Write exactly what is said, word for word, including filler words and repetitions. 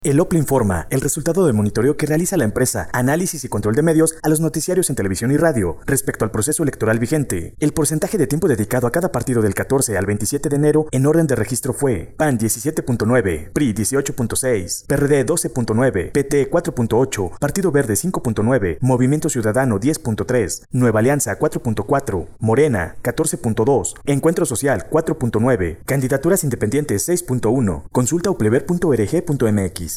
El O P L informa el resultado del monitoreo que realiza la empresa Análisis y Control de Medios a los noticiarios en televisión y radio respecto al proceso electoral vigente. El porcentaje de tiempo dedicado a cada partido del catorce al veintisiete de enero en orden de registro fue: P A N diecisiete punto nueve, P R I dieciocho punto seis, P R D doce punto nueve, P T cuatro punto ocho, Partido Verde cinco punto nueve, Movimiento Ciudadano diez punto tres, Nueva Alianza cuatro punto cuatro, Morena catorce punto dos, Encuentro Social cuatro punto nueve, Candidaturas Independientes seis punto uno, Consulta uplever punto org punto mx.